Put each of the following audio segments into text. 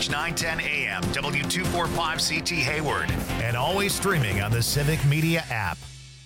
News 910 AM, W245CT Hayward, and always streaming on the Civic Media app.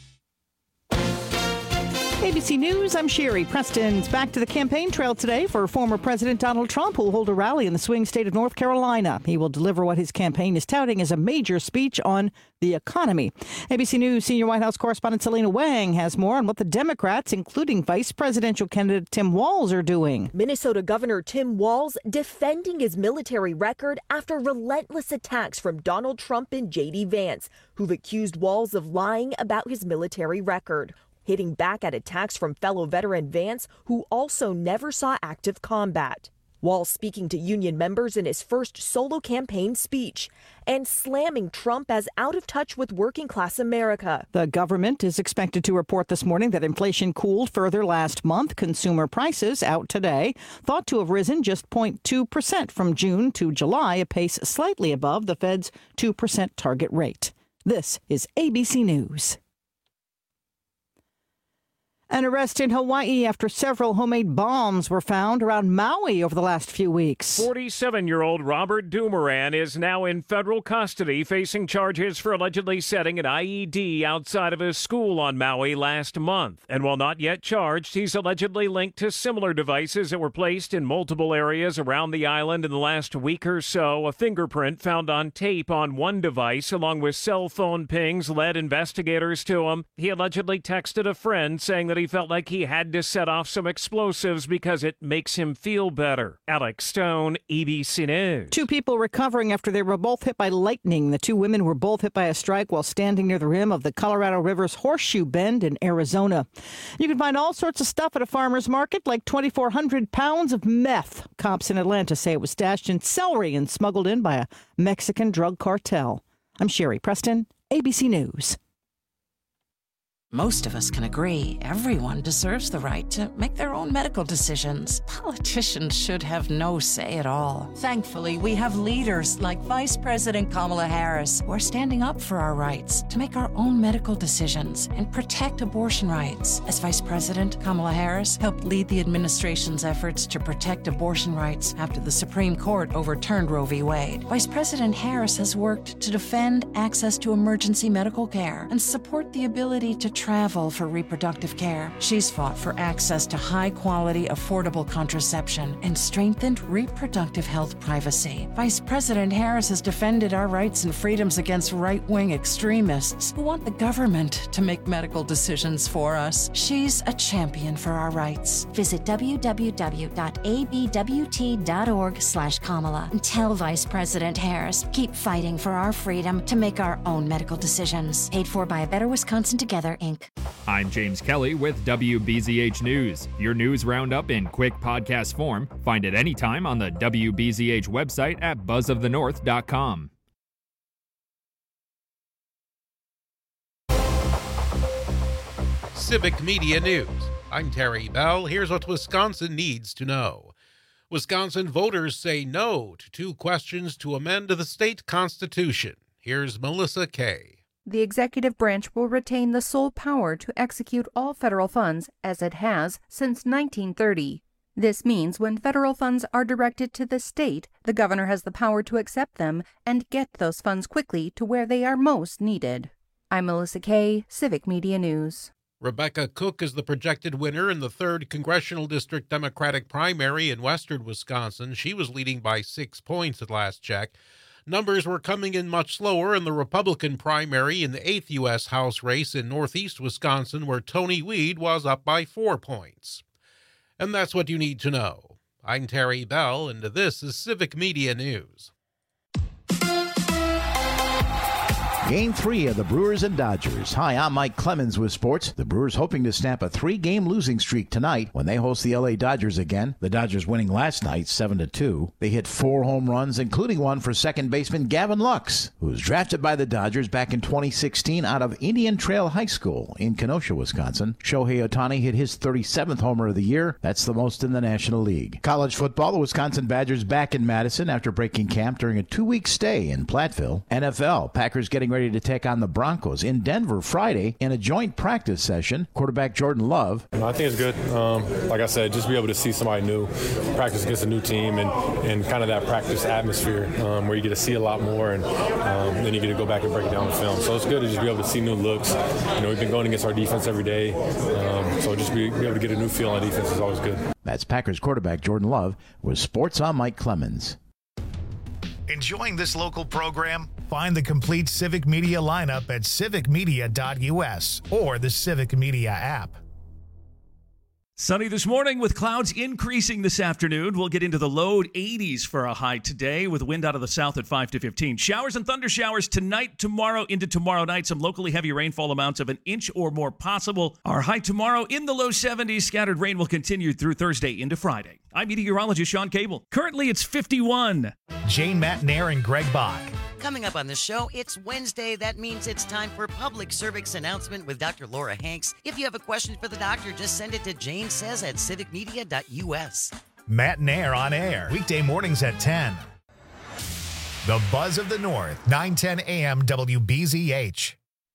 ABC News, I'm Sherry Preston's back to the campaign trail today for former President Donald Trump, who will hold a rally in the swing state of North Carolina. He will deliver what his campaign is touting as a major speech on the economy. ABC News senior White House correspondent Selena Wang has more on what the Democrats, including vice presidential candidate Tim Walz, are doing. Minnesota Governor Tim Walz defending his military record after relentless attacks from Donald Trump and J.D. Vance, who've accused Walz of lying about his military record, hitting back at attacks from fellow veteran Vance, who also never saw active combat. Walz speaking to union members in his first solo campaign speech and slamming Trump as out of touch with working class America. The government is expected to report this morning that inflation cooled further last month. Consumer prices out today thought to have risen just 0.2% from June to July, a pace slightly above the Fed's 2% target rate. This is ABC News. An arrest in Hawaii after several homemade bombs were found around Maui over the last few weeks. 47-year-old Robert Dumoran is now in federal custody, facing charges for allegedly setting an IED outside of his school on Maui last month. And while not yet charged, he's allegedly linked to similar devices that were placed in multiple areas around the island in the last week or so. A fingerprint found on tape on one device, along with cell phone pings, led investigators to him. He allegedly texted a friend saying that he felt like he had to set off some explosives because it makes him feel better. Alex Stone, ABC News. Two people recovering after they were both hit by lightning. The two women were both hit by a strike while standing near the rim of the Colorado River's Horseshoe Bend in Arizona. You can find all sorts of stuff at a farmer's market, like 2,400 pounds of meth. Cops in Atlanta say it was stashed in celery and smuggled in by a Mexican drug cartel. I'm Sherry Preston, ABC News. Most of us can agree everyone deserves the right to make their own medical decisions. Politicians should have no say at all. Thankfully, we have leaders like Vice President Kamala Harris who are standing up for our rights to make our own medical decisions and protect abortion rights. As Vice President, Kamala Harris helped lead the administration's efforts to protect abortion rights after the Supreme Court overturned Roe v. Wade. Vice President Harris has worked to defend access to emergency medical care and support the ability to travel for reproductive care. She's fought for access to high-quality, affordable contraception and strengthened reproductive health privacy. Vice President Harris has defended our rights and freedoms against right-wing extremists who want the government to make medical decisions for us. She's a champion for our rights. Visit www.abwt.org/Kamala and tell Vice President Harris, keep fighting for our freedom to make our own medical decisions. Paid for by A Better Wisconsin Together, Inc. I'm James Kelly with WBZH News. Your news roundup in quick podcast form. Find it anytime on the WBZH website at buzzofthenorth.com. Civic Media News. I'm Terry Bell. Here's what Wisconsin needs to know. Wisconsin voters say no to 2 questions to amend the state constitution. Here's Melissa Kay. The executive branch will retain the sole power to execute all federal funds, as it has since 1930. This means when federal funds are directed to the state, the governor has the power to accept them and get those funds quickly to where they are most needed. I'm Melissa Kay, Civic Media News. Rebecca Cook is the projected winner in the 3rd Congressional District Democratic primary in western Wisconsin. She was leading by 6 points at last check. Numbers were coming in much slower in the Republican primary in the 8th U.S. House race in northeast Wisconsin, where Tony Weed was up by 4 points. And that's what you need to know. I'm Terry Bell, and this is Civic Media News. Game 3 of the Brewers and Dodgers. Hi, I'm Mike Clemens with sports. The Brewers hoping to snap a 3-game losing streak tonight when they host the LA Dodgers again. The Dodgers winning last night 7-2. They hit 4 home runs, including one for second baseman Gavin Lux, who was drafted by the Dodgers back in 2016 out of Indian Trail High School in Kenosha, Wisconsin. Shohei Ohtani hit his 37th homer of the year. That's the most in the National League. College football, the Wisconsin Badgers back in Madison after breaking camp during a 2-week stay in Platteville. NFL, Packers getting ready ready to take on the Broncos in Denver Friday in a joint practice session. Quarterback Jordan Love. I think it's good. Like I said, just be able to see somebody new, practice against a new team, and kind of that practice atmosphere where you get to see a lot more, and then you get to go back and break it down the film. So it's good to just be able to see new looks. We've been going against our defense every day, so just be able to get a new feel on defense is always good. That's Packers quarterback Jordan Love with Sports on Mike Clemens. Enjoying this local program? Find the complete Civic Media lineup at civicmedia.us or the Civic Media app. Sunny this morning with clouds increasing this afternoon. We'll get into the low 80s for a high today with wind out of the south at 5 to 15. Showers and thunder showers tonight, tomorrow, into tomorrow night. Some locally heavy rainfall amounts of an inch or more possible. Our high tomorrow in the low 70s. Scattered rain will continue through Thursday into Friday. I'm meteorologist Sean Cable. Currently, it's 51. Jane Matnair and Greg Bach. Coming up on the show, it's Wednesday. That means it's time for Public Cervix Announcement with Dr. Laura Hanks. If you have a question for the doctor, just send it to janesays@civicmedia.us. Matnair on air, weekday mornings at 10. The Buzz of the North, 9:10 a.m. WBZH.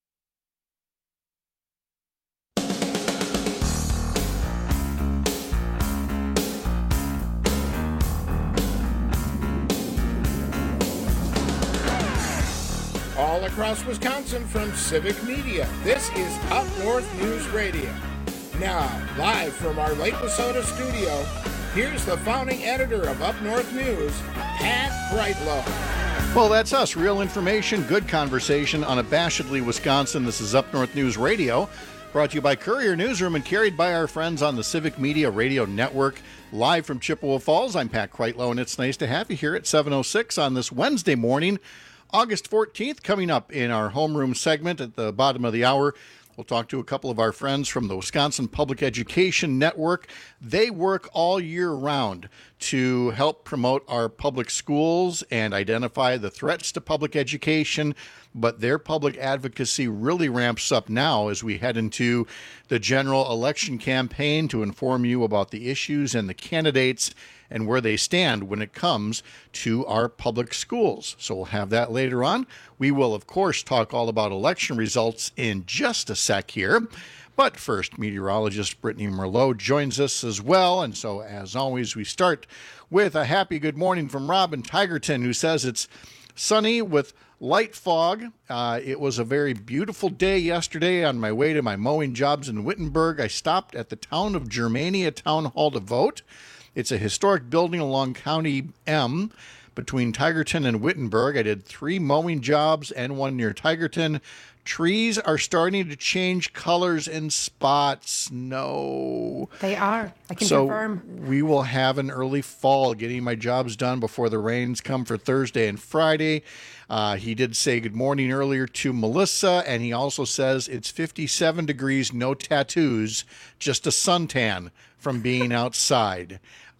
All across Wisconsin from Civic Media, this is Up North News Radio. Now, live from our Lake Wissota studio, here's the founding editor of Up North News, Pat Kreitlow. Well, that's us. Real information, good conversation, unabashedly Wisconsin. This is Up North News Radio, brought to you by Courier Newsroom and carried by our friends on the Civic Media Radio Network. Live from Chippewa Falls, I'm Pat Kreitlow, and it's nice to have you here at 7:06 on this Wednesday morning, August 14th. Coming up in our homeroom segment at the bottom of the hour, we'll talk to a couple of our friends from the Wisconsin Public Education Network. They work all year round to help promote our public schools and identify the threats to public education, but their public advocacy really ramps up now as we head into the general election campaign to inform you about the issues and the candidates and where they stand when it comes to our public schools. So we'll have that later on. We will, of course, talk all about election results in just a sec here. But first, meteorologist Brittany Merlot joins us as well. And so, as always, we start with a happy good morning from Robin Tigerton, who says it's sunny with light fog. It was a very beautiful day yesterday. On my way to my mowing jobs in Wittenberg, I stopped at the town of Germania Town Hall to vote. It's a historic building along County M between Tigerton and Wittenberg. I did 3 mowing jobs and 1 near Tigerton. Trees are starting to change colors in spots. No. They are. I can confirm. We will have an early fall, getting my jobs done before the rains come for Thursday and Friday. He did say good morning earlier to Melissa, and he also says it's 57 degrees, no tattoos, just a suntan from being outside.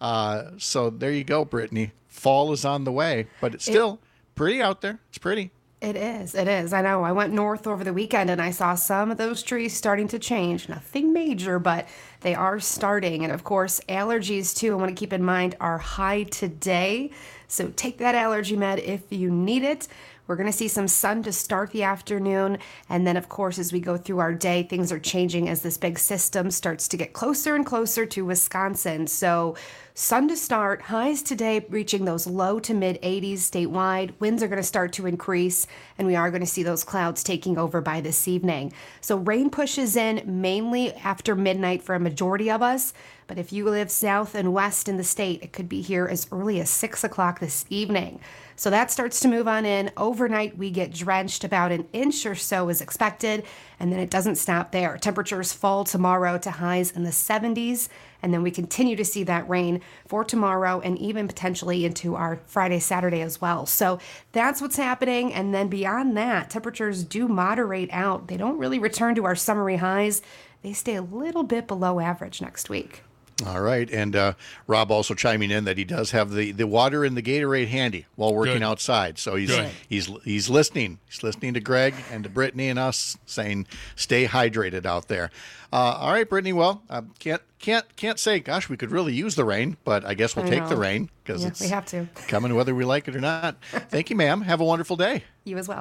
So there you go, Brittany. Fall is on the way, but it's still pretty out there. It's pretty. It is. It is. I know. I went north over the weekend and I saw some of those trees starting to change. Nothing major, but they are starting. And of course, allergies too, I want to keep in mind, are high today. So take that allergy med if you need it. We're going to see some sun to start the afternoon. And then, of course, as we go through our day, things are changing as this big system starts to get closer and closer to Wisconsin. So sun to start, highs today reaching those low to mid 80s statewide. Winds are going to start to increase, and we are going to see those clouds taking over by this evening. So rain pushes in mainly after midnight for a majority of us. But if you live south and west in the state, it could be here as early as 6 o'clock this evening. So that starts to move on in. Overnight, we get drenched about an inch or so as expected, and then it doesn't stop there. Temperatures fall tomorrow to highs in the 70s, and then we continue to see that rain for tomorrow and even potentially into our Friday, Saturday as well. So that's what's happening. And then beyond that, temperatures do moderate out. They don't really return to our summery highs. They stay a little bit below average next week. All right, and Rob also chiming in that he does have the water and the Gatorade handy while working outside. So he's listening. He's listening to Greg and to Brittany and us saying, "Stay hydrated out there." All right, Brittany. Well, can't say, gosh, we could really use the rain, but I guess we'll take the rain because it's we have to coming whether we like it or not. Thank you, ma'am. Have a wonderful day. You as well.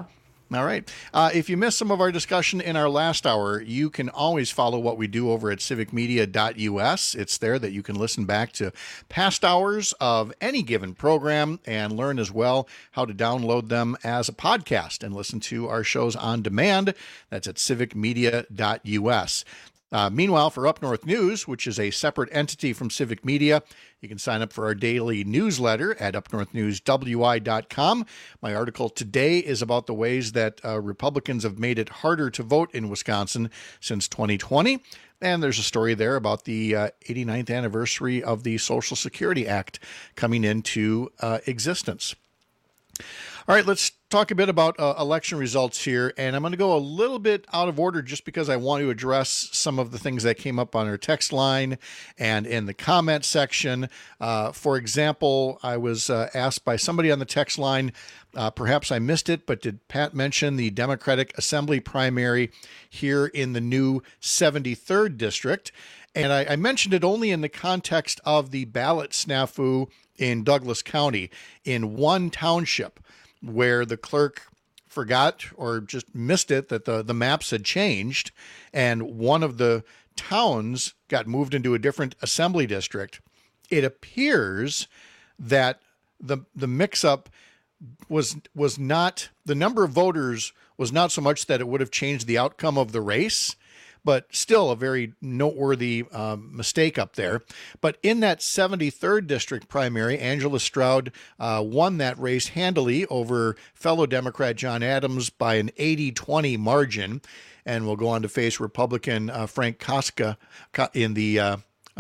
All right. If you missed some of our discussion in our last hour, you can always follow what we do over at civicmedia.us. It's there that you can listen back to past hours of any given program and learn as well how to download them as a podcast and listen to our shows on demand. That's at civicmedia.us. Meanwhile, for Up North News, which is a separate entity from Civic Media, you can sign up for our daily newsletter at upnorthnewswi.com. My article today is about the ways that Republicans have made it harder to vote in Wisconsin since 2020. And there's a story there about the 89th anniversary of the Social Security Act coming into existence. All right, let's talk a bit about election results here, and I'm going to go a little bit out of order just because I want to address some of the things that came up on our text line and in the comment section. For example, I was asked by somebody on the text line, perhaps I missed it, but did Pat mention the Democratic Assembly primary here in the new 73rd District? And I mentioned it only in the context of the ballot snafu in Douglas County in one township, where the clerk forgot or just missed it that the maps had changed, and one of the towns got moved into a different assembly district. It appears that the mix-up was not, the number of voters was not so much that it would have changed the outcome of the race, but still a very noteworthy mistake up there. But in that 73rd District primary, Angela Stroud won that race handily over fellow Democrat John Adams by an 80-20 margin, and will go on to face Republican Frank Koska in the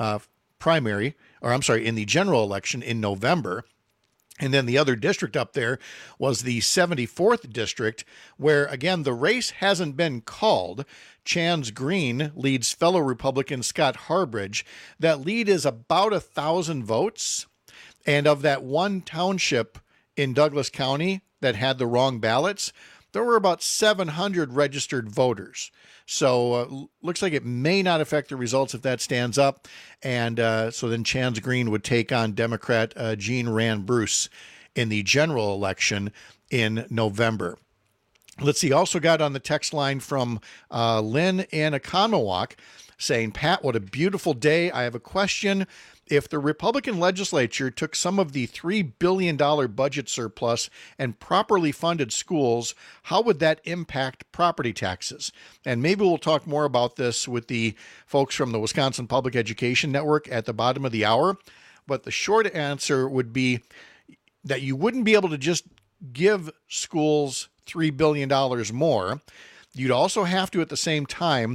in the general election in November. And then the other district up there was the 74th District, where, again, the race hasn't been called. Chance Green leads fellow Republican Scott Harbridge. That lead is about 1,000 votes. And of that one township in Douglas County that had the wrong ballots, there were about 700 registered voters. So looks like it may not affect the results if that stands up. And so then Chance Green would take on Democrat Jean Rand Bruce in the general election in November. Let's see, also got on the text line from Lynn in Oconomowoc saying, Pat, what a beautiful day. I have a question. If the Republican legislature took some of the $3 billion budget surplus and properly funded schools, how would that impact property taxes? And maybe we'll talk more about this with the folks from the Wisconsin Public Education Network at the bottom of the hour. But the short answer would be that you wouldn't be able to just give schools $3 billion more. You'd also have to, at the same time,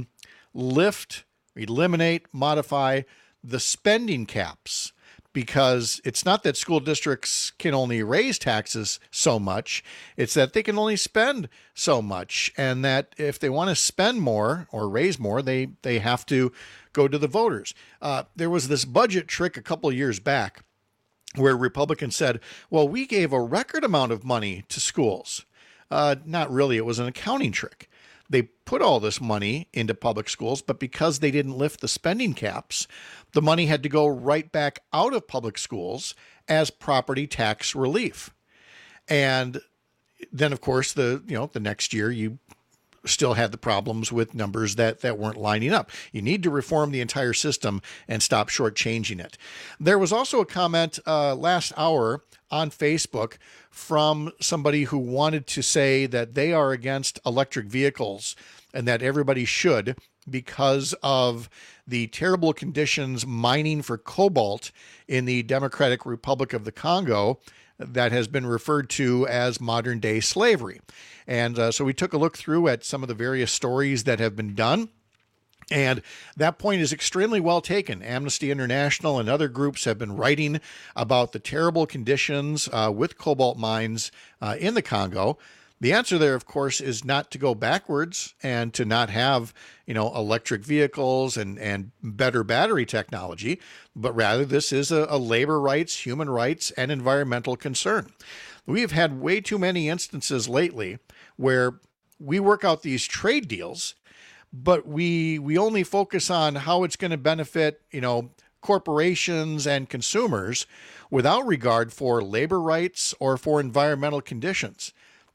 eliminate, modify the spending caps, because it's not that school districts can only raise taxes so much, it's that they can only spend so much, and that if they want to spend more or raise more, they have to go to the voters. There was this budget trick a couple of years back where Republicans said, well, we gave a record amount of money to schools. Not really. It was an accounting trick. They put all this money into public schools, but because they didn't lift the spending caps, the money had to go right back out of public schools as property tax relief. And then, of course, the next year you still had the problems with numbers that weren't lining up. You need to reform the entire system and stop shortchanging it. There was also a comment last hour on Facebook from somebody who wanted to say that they are against electric vehicles and that everybody should, because of the terrible conditions mining for cobalt in the Democratic Republic of the Congo that has been referred to as modern day slavery. And so we took a look through at some of the various stories that have been done. And that point is extremely well taken. Amnesty International and other groups have been writing about the terrible conditions with cobalt mines in the Congo. The answer there, of course, is not to go backwards and to not have, electric vehicles and better battery technology, but rather this is a labor rights, human rights, and environmental concern. We have had way too many instances lately where we work out these trade deals, but we only focus on how it's going to benefit, corporations and consumers without regard for labor rights or for environmental conditions.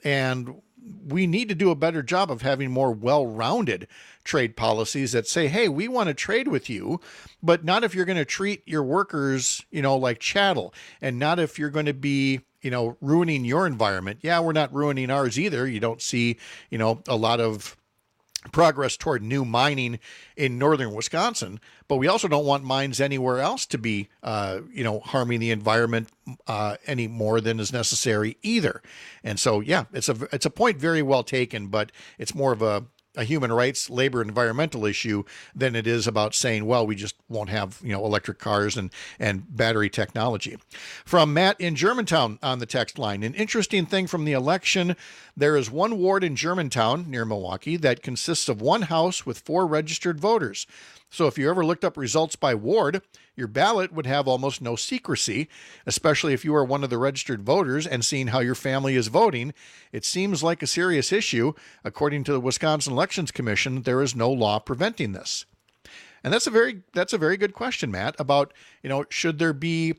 And we need to do a better job of having more well-rounded trade policies that say, hey, we want to trade with you, but not if you're going to treat your workers, like chattel, and not if you're going to be, ruining your environment. Yeah, we're not ruining ours either. You don't see, a lot of progress toward new mining in northern Wisconsin, but we also don't want mines anywhere else to be, harming the environment any more than is necessary either. And so, yeah, it's a point very well taken, but it's more of a human rights, labor, environmental issue than it is about saying, well, we just won't have, electric cars and battery technology. From Matt in Germantown on the text line, an interesting thing from the election, there is one ward in Germantown near Milwaukee that consists of one house with 4 registered voters. So if you ever looked up results by ward, your ballot would have almost no secrecy, especially if you are one of the registered voters and seeing how your family is voting. It seems like a serious issue. According to the Wisconsin Elections Commission, there is no law preventing this. And that's a very good question, Matt, about, should there be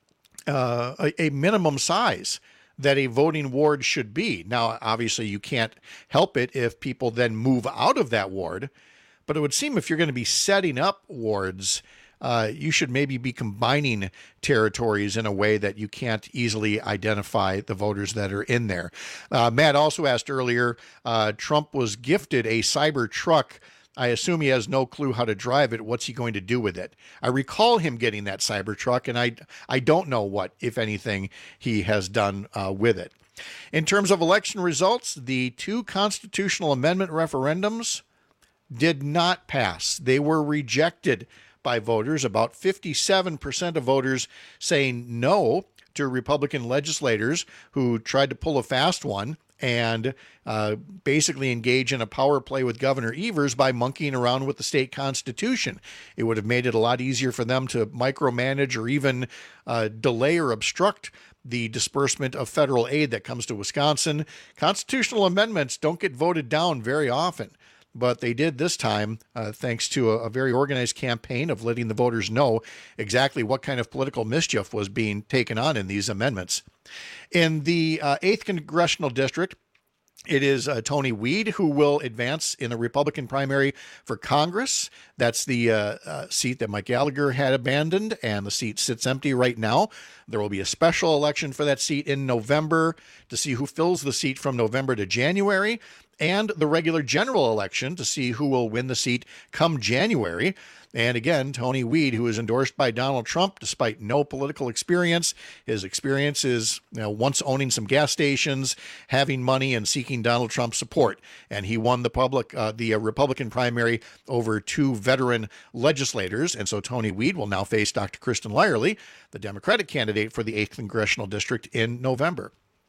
a minimum size that a voting ward should be? Now, obviously, you can't help it if people then move out of that ward. But it would seem if you're going to be setting up wards, you should maybe be combining territories in a way that you can't easily identify the voters that are in there. Matt also asked earlier, Trump was gifted a cyber truck. I assume he has no clue how to drive it. What's he going to do with it? I recall him getting that cyber truck, and I don't know what, if anything, he has done with it. In terms of election results, the 2 constitutional amendment referendums did not pass. They were rejected by voters. About 57% of voters saying no to Republican legislators who tried to pull a fast one and basically engage in a power play with Governor Evers by monkeying around with the state constitution. It would have made it a lot easier for them to micromanage or even delay or obstruct the disbursement of federal aid that comes to Wisconsin. Constitutional amendments don't get voted down very often, but they did this time, thanks to a very organized campaign of letting the voters know exactly what kind of political mischief was being taken on in these amendments. In the 8th Congressional District, it is Tony Weed who will advance in the Republican primary for Congress. That's the seat that Mike Gallagher had abandoned, and the seat sits empty right now. There will be a special election for that seat in November to see who fills the seat from November to January, and the regular general election to see who will win the seat come January. And again, Tony Weed, who is endorsed by Donald Trump despite no political experience. His experience is once owning some gas stations, having money, and seeking Donald Trump's support. And he won the Republican primary over 2 veteran legislators. And so Tony Weed will now face Dr. Kristen Lyerly, the Democratic candidate for the 8th Congressional District, in November.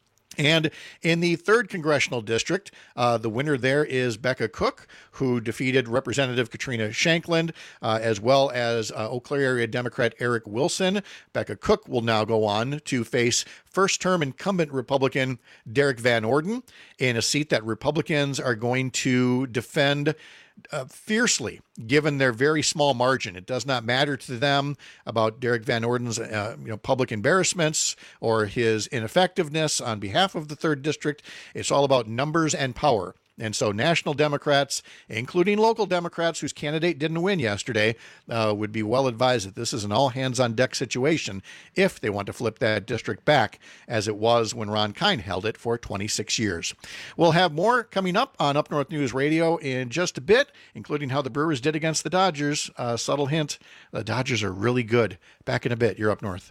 And in the 3rd Congressional District, the winner there is Becca Cook, who defeated Representative Katrina Shankland, as well as Eau Claire area Democrat Eric Wilson. Becca Cook will now go on to face first-term incumbent Republican Derek Van Orden in a seat that Republicans are going to defend fiercely, given their very small margin. It does not matter to them about Derek Van Orden's public embarrassments or his ineffectiveness on behalf of the 3rd District. It's all about numbers and power. And so national Democrats, including local Democrats whose candidate didn't win yesterday, would be well advised that this is an all-hands-on-deck situation if they want to flip that district back as it was when Ron Kine held it for 26 years. We'll have more coming up on Up North News Radio in just a bit, including how the Brewers did against the Dodgers. Subtle hint, the Dodgers are really good. Back in a bit. You're Up North.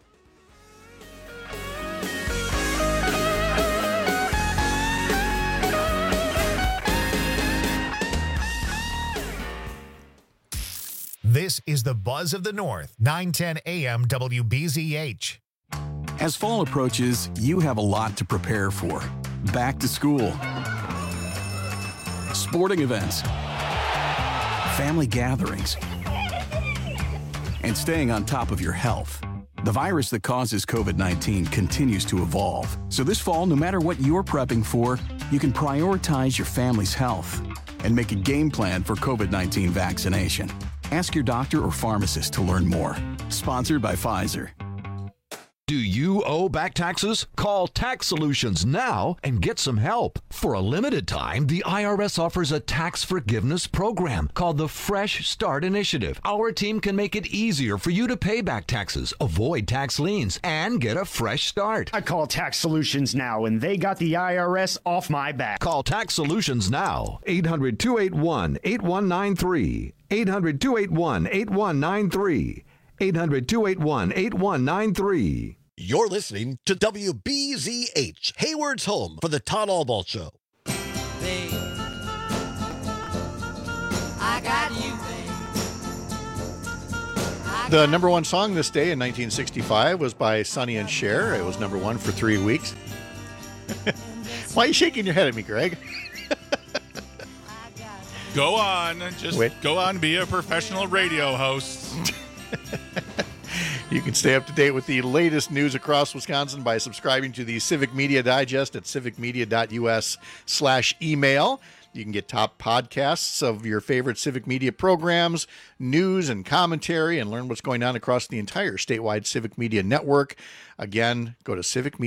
This is the Buzz of the North, 910 AM WBZH. As fall approaches, you have a lot to prepare for. Back to school, sporting events, family gatherings, and staying on top of your health. The virus that causes COVID-19 continues to evolve. So this fall, no matter what you're prepping for, you can prioritize your family's health and make a game plan for COVID-19 vaccination. Ask your doctor or pharmacist to learn more. Sponsored by Pfizer. Do you owe back taxes? Call Tax Solutions now and get some help. For a limited time, the IRS offers a tax forgiveness program called the Fresh Start Initiative. Our team can make it easier for you to pay back taxes, avoid tax liens, and get a fresh start. I call Tax Solutions now, and they got the IRS off my back. Call Tax Solutions now. 800-281-8193. 800-281-8193. 800-281-8193. You're listening to WBZH, Hayward's home for the Todd Albaugh Show. Babe, I got you, babe. The number one song this day in 1965 was by Sonny and Cher. It was number one for 3 weeks. Why are you shaking your head at me, Greg? Go on. Just go on, be a professional radio host. You can stay up to date with the latest news across Wisconsin by subscribing to the Civic Media Digest at civicmedia.us/email. You can get top podcasts of your favorite Civic Media programs, news and commentary, and learn what's going on across the entire statewide Civic Media network. Again, go to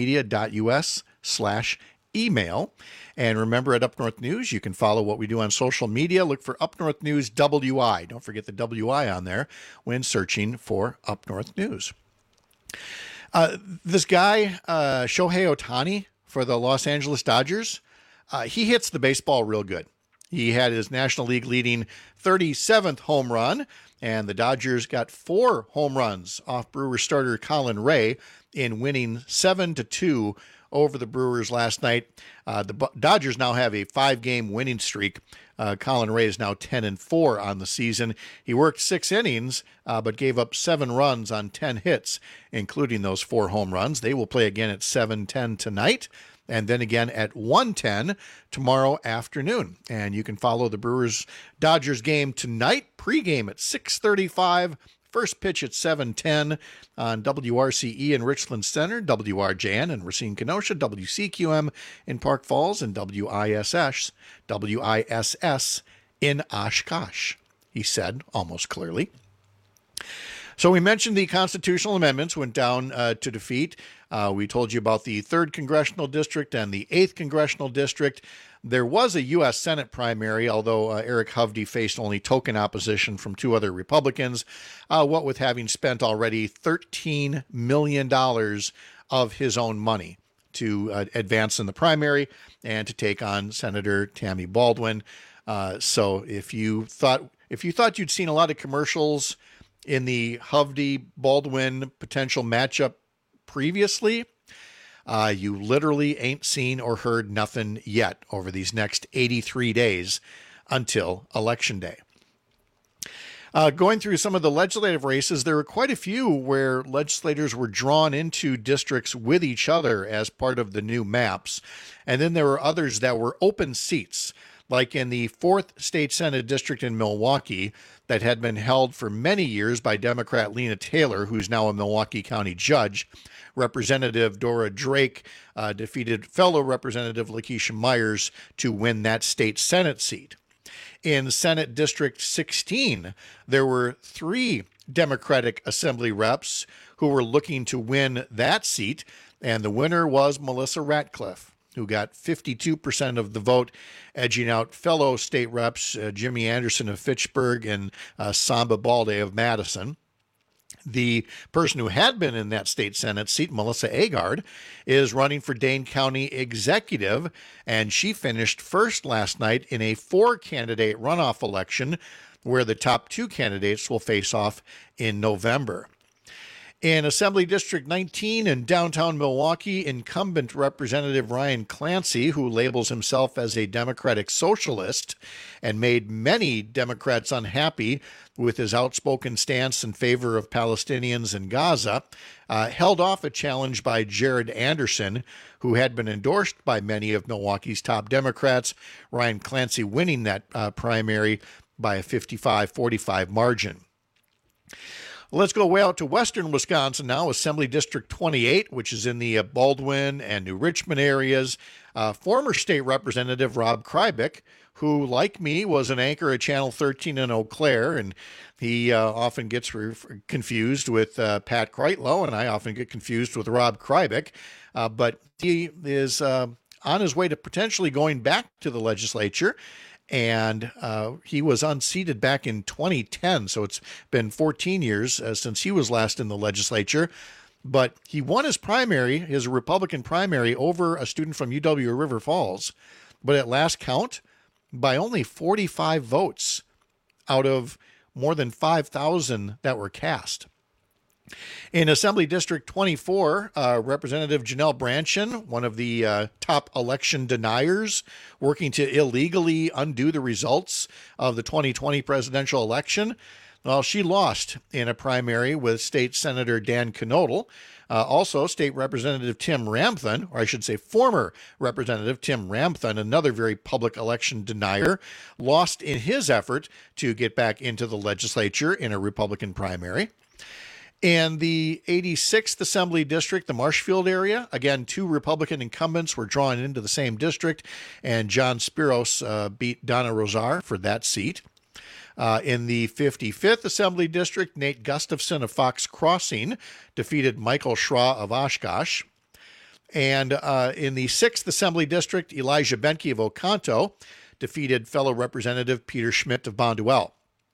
civicmedia.us/email. And remember, at Up North News, you can follow what we do on social media. Look for Up North News WI. Don't forget the WI on there when searching for Up North News. This guy, Shohei Ohtani for the Los Angeles Dodgers, he hits the baseball real good. He had his National League leading 37th home run, and the Dodgers got 4 home runs off Brewers starter Colin Ray in winning 7-2 over the Brewers last night. The Dodgers now have a 5-game winning streak. Colin Ray is now 10-4 on the season. He worked 6 innings, but gave up 7 runs on 10 hits, including those 4 home runs. They will play again at 7:10 tonight, and then again at 1:10 tomorrow afternoon. And you can follow the Brewers-Dodgers game tonight, pregame at 6:35. First pitch at 7:10 on WRCE in Richland Center, WRJN in Racine Kenosha, WCQM in Park Falls, and WISS in Oshkosh, he said almost clearly. So we mentioned the constitutional amendments went down to defeat. We told you about the 3rd Congressional District and the 8th Congressional District. There was a U.S. Senate primary, although Eric Hovde faced only token opposition from 2 other Republicans, what with having spent already $13 million of his own money to advance in the primary and to take on Senator Tammy Baldwin. So if you thought you'd seen a lot of commercials in the Hovde-Baldwin potential matchup previously, you literally ain't seen or heard nothing yet over these next 83 days until Election Day. Going through some of the legislative races, there were quite a few where legislators were drawn into districts with each other as part of the new maps. And then there were others that were open seats, like in the 4th State Senate District in Milwaukee that had been held for many years by Democrat Lena Taylor, who's now a Milwaukee County judge. Representative Dora Drake defeated fellow Representative Lakeisha Myers to win that state Senate seat. In Senate District 16, there were 3 Democratic Assembly reps who were looking to win that seat, and the winner was Melissa Ratcliffe, who got 52% of the vote, edging out fellow state reps Jimmy Anderson of Fitchburg and Samba Balde of Madison. The person who had been in that state Senate seat, Melissa Agard, is running for Dane County Executive, and she finished first last night in a 4-candidate runoff election where the top 2 candidates will face off in November. In Assembly District 19 in downtown Milwaukee, incumbent Representative Ryan Clancy, who labels himself as a Democratic socialist and made many Democrats unhappy with his outspoken stance in favor of Palestinians in Gaza, held off a challenge by Jared Anderson, who had been endorsed by many of Milwaukee's top Democrats, Ryan Clancy winning that primary by a 55-45 margin. Let's go way out to western Wisconsin now, Assembly District 28, which is in the Baldwin and New Richmond areas. Former state representative Rob Krybick, who, like me, was an anchor at Channel 13 in Eau Claire, and he often gets confused with Pat Kreitlow, and I often get confused with Rob Krybick. But he is on his way to potentially going back to the legislature. And he was unseated back in 2010, so it's been 14 years since he was last in the legislature. But he won his primary, his Republican primary, over a student from UW River Falls, but at last count, by only 45 votes out of more than 5,000 that were cast. In Assembly District 24, Representative Janelle Brandtjen, one of the top election deniers, working to illegally undo the results of the 2020 presidential election, well, she lost in a primary with State Senator Dan Knodel. Also, State Representative Tim Ramthun, or I should say former Representative Tim Ramthun, another very public election denier, lost in his effort to get back into the legislature in a Republican primary. In the 86th Assembly District, the Marshfield area, again, 2 Republican incumbents were drawn into the same district, and John Spiros beat Donna Rosar for that seat. In the 55th Assembly District, Nate Gustafson of Fox Crossing defeated Michael Schra of Oshkosh. And in the 6th Assembly District, Elijah Benke of Oconto defeated fellow Representative Peter Schmidt of Bonduel.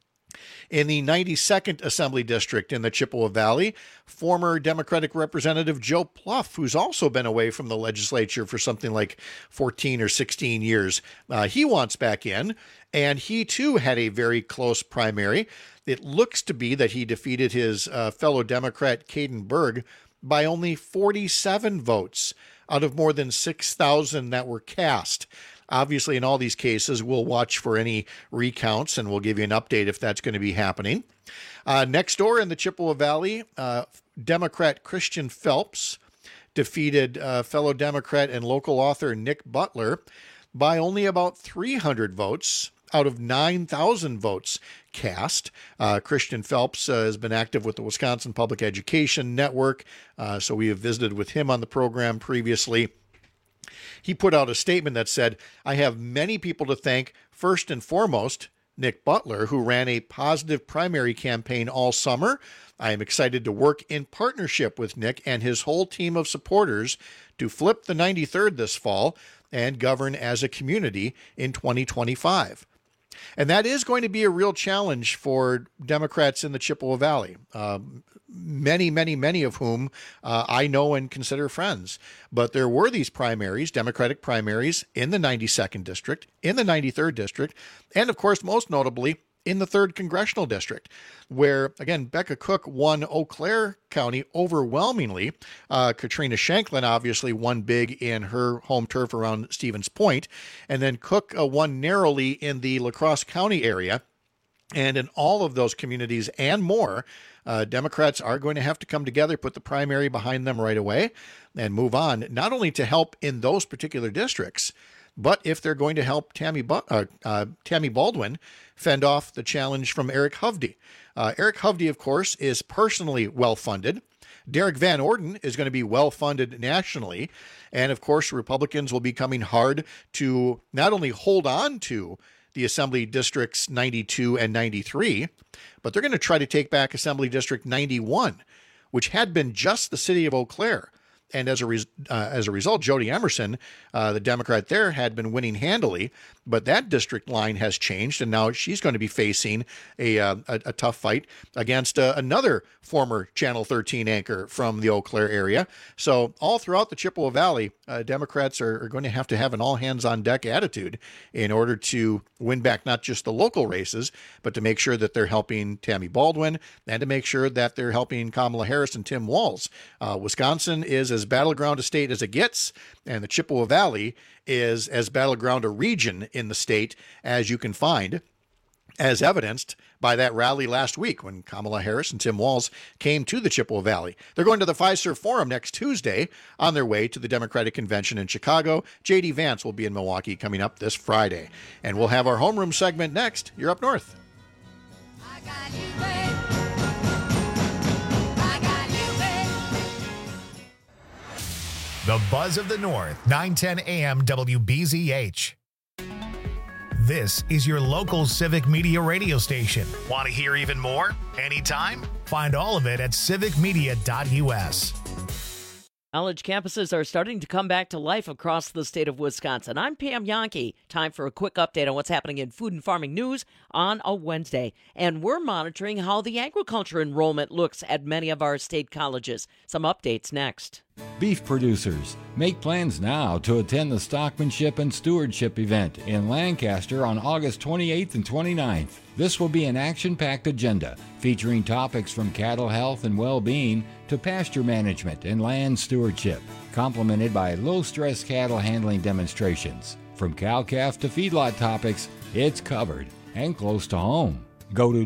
In the 92nd Assembly District in the Chippewa Valley, former Democratic Representative Joe Pluff, who's also been away from the legislature for something like 14 or 16 years, he wants back in, and he too had a very close primary. It looks to be that he defeated his fellow Democrat Caden Berg by only 47 votes out of more than 6,000 that were cast. Obviously, in all these cases, we'll watch for any recounts, and we'll give you an update if that's going to be happening. Next door in the Chippewa Valley, Democrat Christian Phelps defeated fellow Democrat and local author Nick Butler by only about 300 votes out of 9,000 votes cast. Christian Phelps has been active with the Wisconsin Public Education Network, so we have visited with him on the program previously. He put out a statement that said, "I have many people to thank, first and foremost, Nick Butler, who ran a positive primary campaign all summer. I am excited to work in partnership with Nick and his whole team of supporters to flip the 93rd this fall and govern as a community in 2025. And that is going to be a real challenge for Democrats in the Chippewa Valley. Many of whom I know and consider friends. But there were these primaries, Democratic primaries, in the 92nd District, in the 93rd District, and of course, most notably, in the 3rd Congressional District, where, again, Becca Cook won Eau Claire County overwhelmingly. Katrina Shanklin obviously won big in her home turf around Stevens Point, and then Cook won narrowly in the La Crosse County area. And in all of those communities and more, Democrats are going to have to come together, put the primary behind them right away, and move on, not only to help in those particular districts, but if they're going to help Tammy Baldwin fend off the challenge from Eric Hovde. Eric Hovde, of course, is personally well-funded. Derek Van Orden is going to be well-funded nationally. And, of course, Republicans will be coming hard to not only hold on to the Assembly Districts 92 and 93, but they're going to try to take back Assembly District 91, which had been just the city of Eau Claire. And as a result, Jody Emerson, the Democrat there, had been winning handily, but that district line has changed, and now she's going to be facing a tough fight against another former Channel 13 anchor from the Eau Claire area. So all throughout the Chippewa Valley, Democrats are going to have an all-hands-on-deck attitude in order to win back not just the local races, but to make sure that they're helping Tammy Baldwin and to make sure that they're helping Kamala Harris and Tim Walz. Wisconsin is as battleground a state as it gets, and the Chippewa Valley is as battleground a region in the state as you can find, as evidenced by that rally last week when Kamala Harris and Tim Walz came to the Chippewa Valley. They're going to the Fiserv Forum next Tuesday on their way to the Democratic Convention in Chicago. J.D. Vance will be in Milwaukee coming up this Friday. And we'll have our homeroom segment next. You're Up North. The Buzz of the North, 910 AM WBZH. This is your local Civic Media radio station. Want to hear even more? Anytime? Find all of it at civicmedia.us. College campuses are starting to come back to life across the state of Wisconsin. I'm Pam Yankee. Time for a quick update on what's happening in food and farming news on a Wednesday. And we're monitoring how the agriculture enrollment looks at many of our state colleges. Some updates next. Beef producers, make plans now to attend the Stockmanship and Stewardship event in Lancaster on August 28th and 29th. This will be an action-packed agenda featuring topics from cattle health and well-being to pasture management and land stewardship, complemented by low-stress cattle handling demonstrations. From cow-calf to feedlot topics, it's covered and close to home. Go to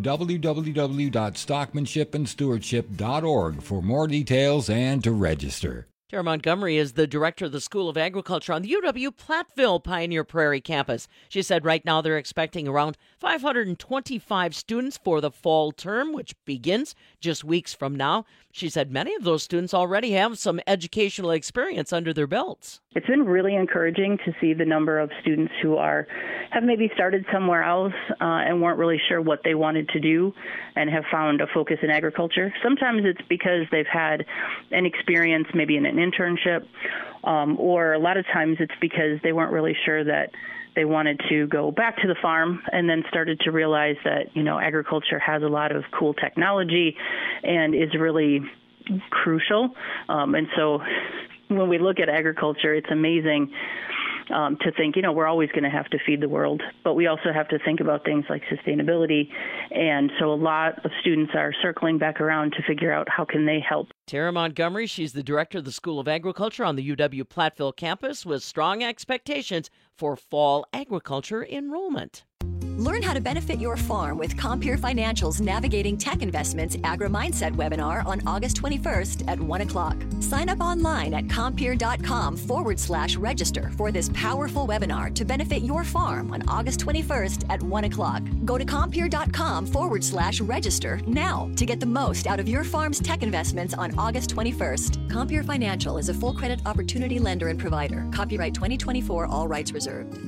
www.stockmanshipandstewardship.org for more details and to register. Tara Montgomery is the director of the School of Agriculture on the UW-Platteville Pioneer Prairie campus. She said right now they're expecting around 525 students for the fall term, which begins just weeks from now. She said many of those students already have some educational experience under their belts. It's been really encouraging to see the number of students who have maybe started somewhere else and weren't really sure what they wanted to do and have found a focus in agriculture. Sometimes it's because they've had an experience maybe in an internship, or a lot of times it's because they weren't really sure that they wanted to go back to the farm and then started to realize that, agriculture has a lot of cool technology and is really crucial. And so when we look at agriculture, it's amazing to think, we're always going to have to feed the world, but we also have to think about things like sustainability. And so a lot of students are circling back around to figure out how can they help. Tara Montgomery, she's the director of the School of Agriculture on the UW-Platteville campus with strong expectations for fall agriculture enrollment. Learn how to benefit your farm with Compeer Financial's Navigating Tech Investments Agri-Mindset webinar on August 21st at 1 o'clock. Sign up online at compeer.com/register for this powerful webinar to benefit your farm on August 21st at 1 o'clock. Go to compeer.com/register now to get the most out of your farm's tech investments on August 21st. Compeer Financial is a full credit opportunity lender and provider. Copyright 2024, all rights reserved.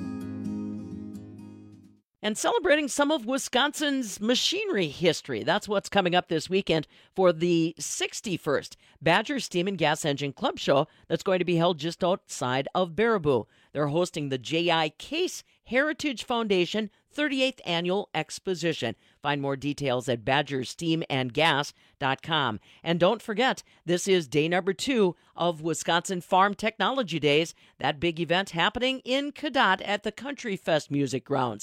And celebrating some of Wisconsin's machinery history. That's what's coming up this weekend for the 61st Badger Steam and Gas Engine Club Show that's going to be held just outside of Baraboo. They're hosting the J.I. Case Heritage Foundation 38th Annual Exposition. Find more details at badgersteamandgas.com. And don't forget, this is day number 2 of Wisconsin Farm Technology Days, that big event happening in Cadott at the Country Fest Music Grounds.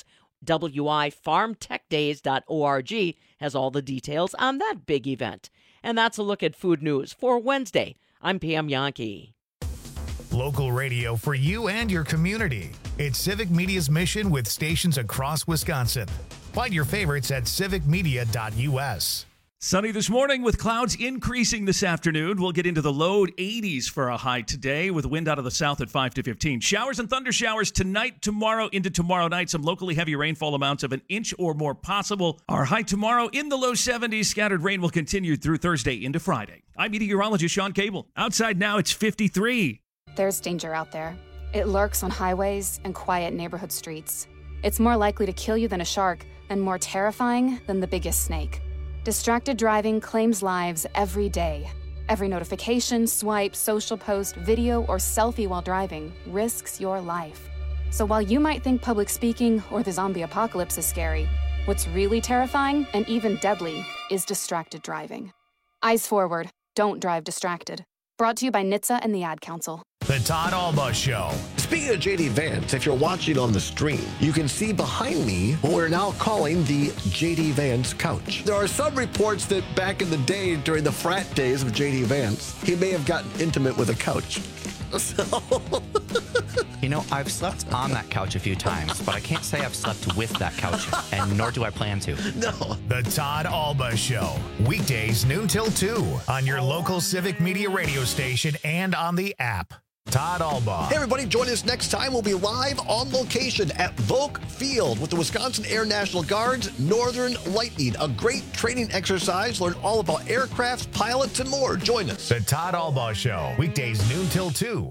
WIFarmTechDays.org has all the details on that big event. And that's a look at food news for Wednesday. I'm Pam Yankee. Local radio for you and your community. It's Civic Media's mission with stations across Wisconsin. Find your favorites at civicmedia.us. Sunny this morning with clouds increasing this afternoon. We'll get into the low 80s for a high today with wind out of the south at 5 to 15. Showers and thunder showers tonight, tomorrow, into tomorrow night. Some locally heavy rainfall amounts of an inch or more possible. Our high tomorrow in the low 70s. Scattered rain will continue through Thursday into Friday. I'm meteorologist Sean Cable. Outside now, it's 53. There's danger out there. It lurks on highways and quiet neighborhood streets. It's more likely to kill you than a shark and more terrifying than the biggest snake. Distracted driving claims lives every day. Every notification, swipe, social post, video, or selfie while driving risks your life. So while you might think public speaking or the zombie apocalypse is scary, what's really terrifying and even deadly is distracted driving. Eyes forward. Don't drive distracted. Brought to you by NHTSA and the Ad Council. The Todd Alba Show. Speaking of JD Vance, if you're watching on the stream, you can see behind me what we're now calling the JD Vance couch. There are some reports that back in the day, during the frat days of JD Vance, he may have gotten intimate with a couch. So... I've slept on that couch a few times, but I can't say I've slept with that couch, and nor do I plan to. No. The Todd Alba Show. Weekdays noon till 2 on your local Civic Media radio station and on the app. Todd Albaugh. Hey, everybody, join us next time. We'll be live on location at Volk Field with the Wisconsin Air National Guard's Northern Lightning. A great training exercise. Learn all about aircrafts, pilots, and more. Join us. The Todd Albaugh Show, weekdays noon till 2.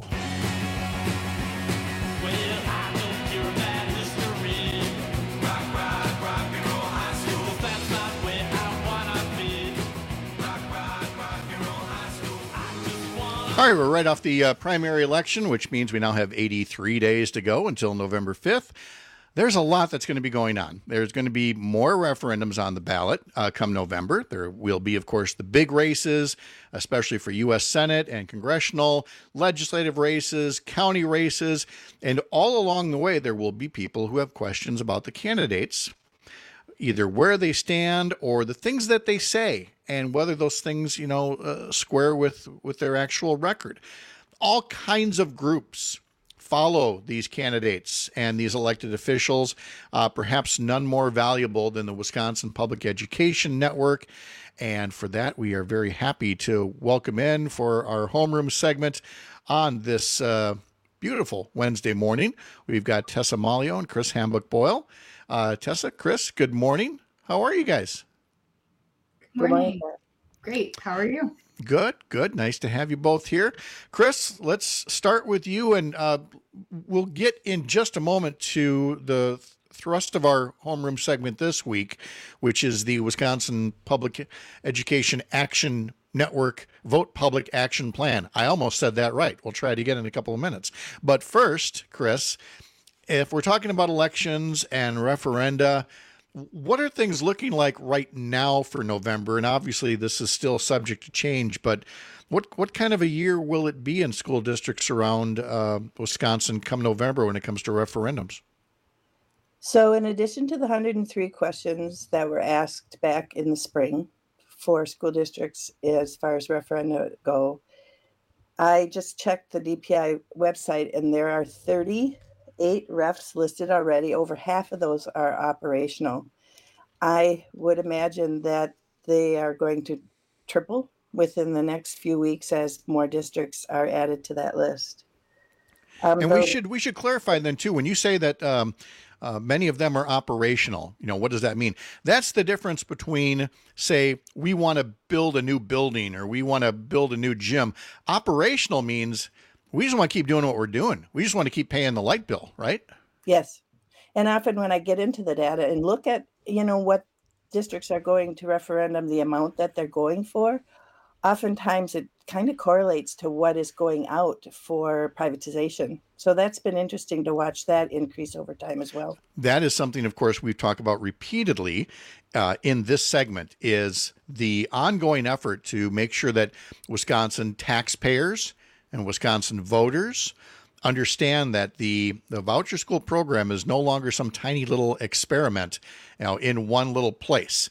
All right, we're right off the primary election, which means we now have 83 days to go until November 5th. There's a lot that's going to be going on. There's going to be more referendums on the ballot come November. There will be, of course, the big races, especially for U.S. Senate and congressional, legislative races, county races, and all along the way, there will be people who have questions about the candidates, either where they stand or the things that they say, and whether those things, square with their actual record. All kinds of groups follow these candidates and these elected officials, perhaps none more valuable than the Wisconsin Public Education Network. And for that, we are very happy to welcome in for our homeroom segment on this beautiful Wednesday morning. We've got Tessa Malio and Chris Hambuck-Boyle. Tessa, Chris, good morning. How are you guys? Good morning. Great. How are you? Good. Nice to have you both here. Chris, let's start with you, and we'll get in just a moment to the thrust of our homeroom segment this week, which is the Wisconsin Public Education Action Network Vote Public Action Plan. I almost said that right. We'll try it again in a couple of minutes. But first, Chris, if we're talking about elections and referenda, what are things looking like right now for November? And obviously this is still subject to change, but what kind of a year will it be in school districts around Wisconsin come November when it comes to referendums? So in addition to the 103 questions that were asked back in the spring for school districts as far as referenda go, I just checked the DPI website and there are 38 refs listed already. Over half of those are operational. I would imagine that they are going to triple within the next few weeks as more districts are added to that list. And we should clarify then too, when you say that many of them are operational, what does that mean? That's the difference between, say, we want to build a new building or we want to build a new gym. Operational means we just want to keep doing what we're doing. We just want to keep paying the light bill, right? Yes. And often when I get into the data and look at, what districts are going to referendum, the amount that they're going for, oftentimes it kind of correlates to what is going out for privatization. So that's been interesting to watch that increase over time as well. That is something, of course, we've talked about repeatedly in this segment, is the ongoing effort to make sure that Wisconsin taxpayers and Wisconsin voters understand that the voucher school program is no longer some tiny little experiment, in one little place.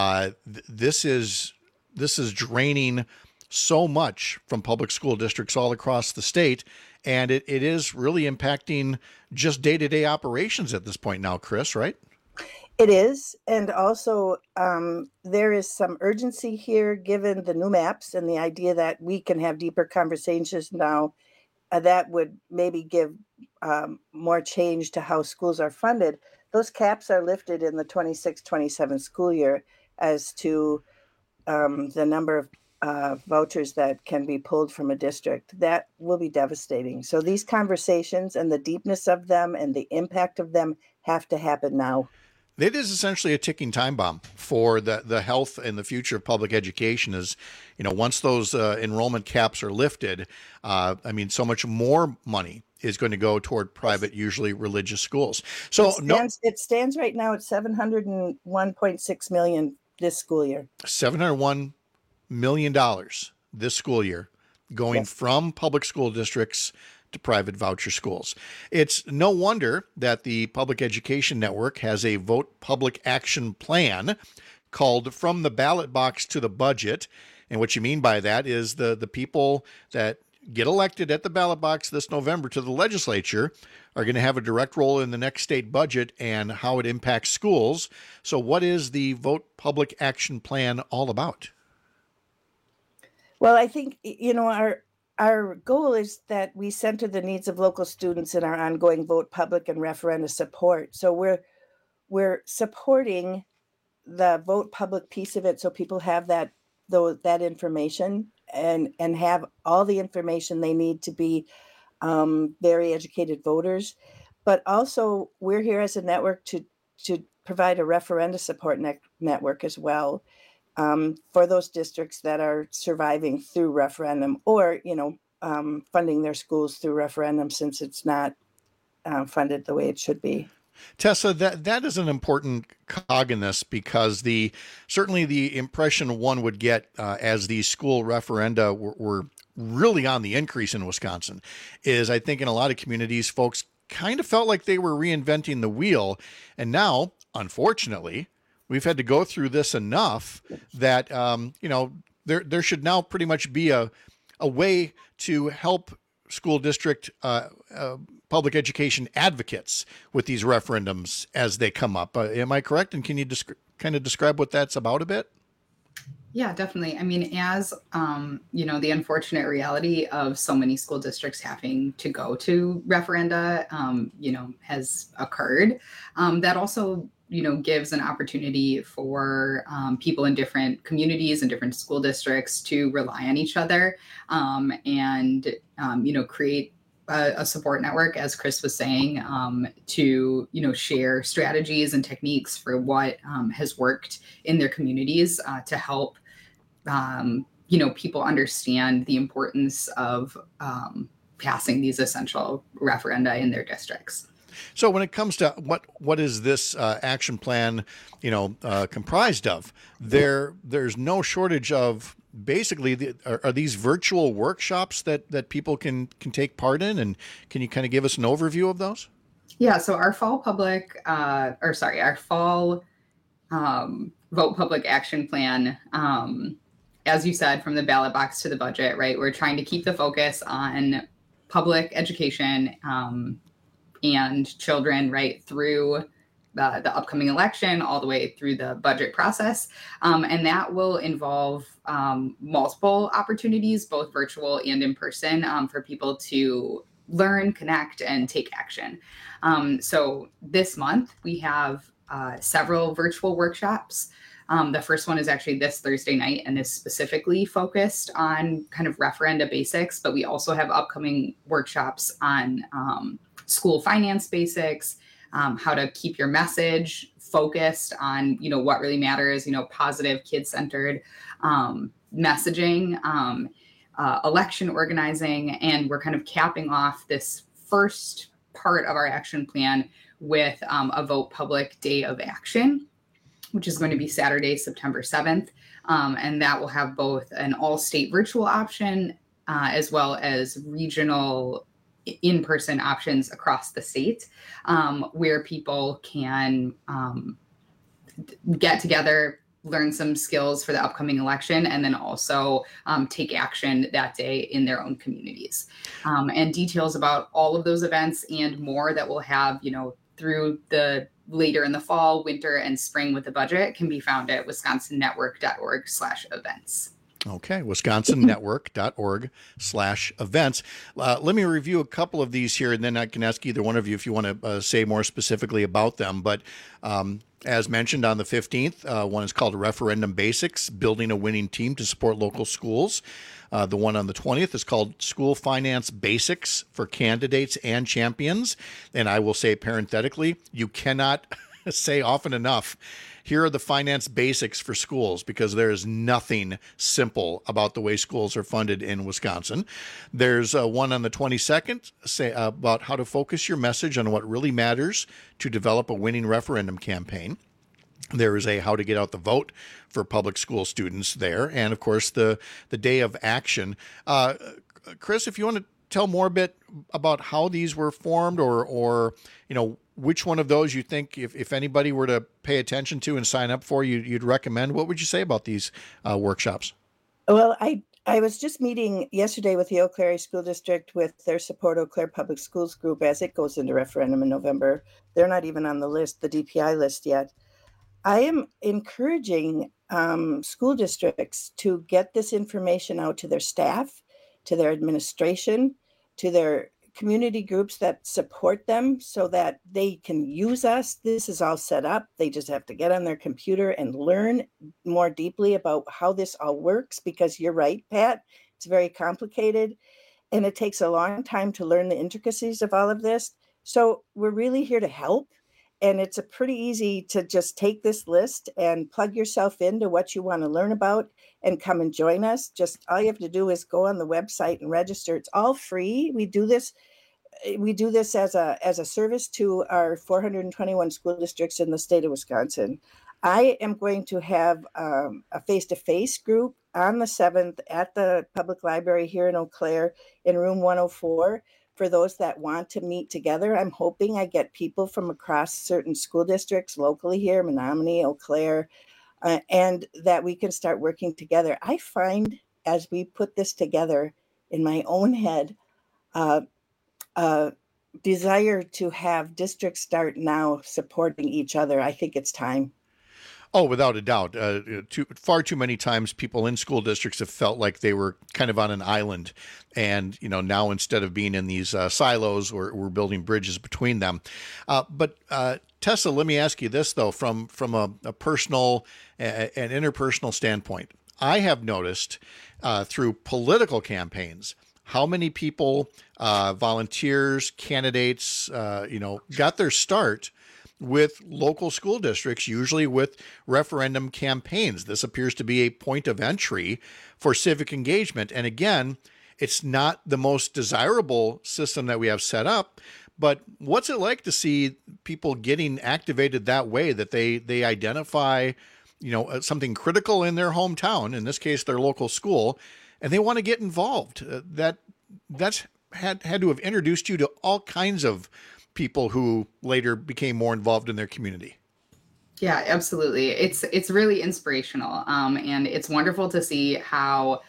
This is draining so much from public school districts all across the state, and it is really impacting just day-to-day operations at this point now, Chris, right? It is, and also there is some urgency here given the new maps and the idea that we can have deeper conversations now that would maybe give more change to how schools are funded. Those caps are lifted in the 26-27 school year as to the number of vouchers that can be pulled from a district. That will be devastating. So these conversations and the deepness of them and the impact of them have to happen now. It is essentially a ticking time bomb for the health and the future of public education. Is, once those enrollment caps are lifted, so much more money is going to go toward private, usually religious schools. So it stands right now at $701.6 million this school year. $701 million this school year going from public school districts to private voucher schools. It's no wonder that the Public Education Network has a Vote Public Action Plan called From the Ballot Box to the Budget. And what you mean by that is the people that get elected at the ballot box this November to the legislature are going to have a direct role in the next state budget and how it impacts schools. So what is the Vote Public Action Plan all about? Well, I think, our goal is that we center the needs of local students in our ongoing vote public and referenda support. So we're supporting the vote public piece of it, so people have that information and have all the information they need to be very educated voters. But also, we're here as a network to provide a referenda support network as well, for those districts that are surviving through referendum, or funding their schools through referendum, since it's not funded the way it should be. Tessa, that is an important cog in this, because certainly the impression one would get as these school referenda were really on the increase in Wisconsin is, I think in a lot of communities, folks kind of felt like they were reinventing the wheel. And now, unfortunately, we've had to go through this enough that, there should now pretty much be a way to help school district public education advocates with these referendums as they come up. Am I correct? And can you kind of describe what that's about a bit? Yeah, definitely. I mean, as the unfortunate reality of so many school districts having to go to referenda, has occurred. That also, gives an opportunity for people in different communities and different school districts to rely on each other and create a support network, as Chris was saying, to share strategies and techniques for what has worked in their communities to help people understand the importance of passing these essential referenda in their districts. So when it comes to what is this action plan, comprised of, there's no shortage of basically are these virtual workshops that people can take part in, and can you kind of give us an overview of those? Yeah, so our fall vote public action plan, as you said, from the ballot box to the budget, right? We're trying to keep the focus on public education and children right through the upcoming election, all the way through the budget process. And that will involve multiple opportunities, both virtual and in person, for people to learn, connect, and take action. So this month, we have several virtual workshops. The first one is actually this Thursday night and is specifically focused on kind of referenda basics, but we also have upcoming workshops on school finance basics, how to keep your message focused on, what really matters, positive, kid-centered messaging, election organizing, and we're kind of capping off this first part of our action plan with a Vote Public Day of Action, which is going to be Saturday, September 7th. And that will have both an all-state virtual option as well as regional in-person options across the state, where people can get together, learn some skills for the upcoming election, and then also take action that day in their own communities. And details about all of those events and more that we'll have, through the later in the fall, winter, and spring with the budget can be found at wisconsonnetwork.org/events. Okay, wisconsonnetwork.org/events. Let me review a couple of these here, and then I can ask either one of you if you want to say more specifically about them. But as mentioned, on the 15th, one is called Referendum Basics, Building a Winning Team to Support Local Schools. The one on the 20th is called School Finance Basics for Candidates and Champions. And I will say parenthetically, you cannot say often enough, here are the finance basics for schools, because there is nothing simple about the way schools are funded in Wisconsin. There's one on the 22nd about how to focus your message on what really matters to develop a winning referendum campaign. There is a how to get out the vote for public school students there. And of course, the day of action. Chris, if you want to tell more a bit about how these were formed, or which one of those you think, if anybody were to pay attention to and sign up for, you'd recommend, what would you say about these workshops? Well, I was just meeting yesterday with the Eau Claire School District with their Support Eau Claire Public Schools group as it goes into referendum in November. They're not even on the list, the DPI list yet. I am encouraging school districts to get this information out to their staff, to their administration, to their community groups that support them so that they can use us. This is all set up. They just have to get on their computer and learn more deeply about how this all works, because you're right, Pat, it's very complicated and it takes a long time to learn the intricacies of all of this. So we're really here to help. And it's a pretty easy to just take this list and plug yourself into what you want to learn about and come and join us. Just all you have to do is go on the website and register. It's all free. We do this as a service to our 421 school districts in the state of Wisconsin. I am going to have a face-to-face group on the 7th at the public library here in Eau Claire in room 104. For those that want to meet together. I'm hoping I get people from across certain school districts locally here, Menominee, Eau Claire, and that we can start working together. I find as we put this together in my own head, desire to have districts start now supporting each other. I think it's time. Oh, without a doubt. Far too many times people in school districts have felt like they were kind of on an island. And, now instead of being in these silos, we're building bridges between them. But Tessa, let me ask you this, though, from a personal and interpersonal standpoint. I have noticed through political campaigns how many people, volunteers, candidates, got their start with local school districts, usually with referendum campaigns. This appears to be a point of entry for civic engagement. And again, it's not the most desirable system that we have set up, but what's it like to see people getting activated that way, that they identify, something critical in their hometown, in this case, their local school, and they want to get involved? That's had to have introduced you to all kinds of people who later became more involved in their community. Yeah, absolutely. It's really inspirational. And it's wonderful to see how,